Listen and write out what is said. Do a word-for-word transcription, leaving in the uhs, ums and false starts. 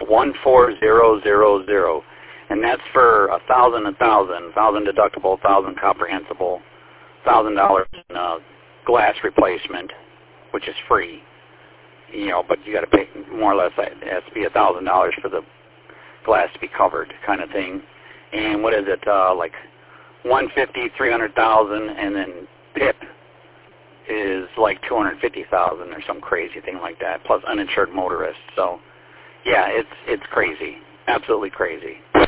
one four zero zero zero, and that's for a thousand, a thousand, thousand deductible, thousand comprehensible, thousand dollars in uh, glass replacement, which is free. You know, but you got to pay more or less. It has to be a thousand dollars for the glass to be covered, kind of thing. And what is it? Uh, like one fifty, three hundred thousand, and then P I P is like two hundred fifty thousand or some crazy thing like that. Plus uninsured motorists. So, yeah, it's it's crazy, absolutely crazy.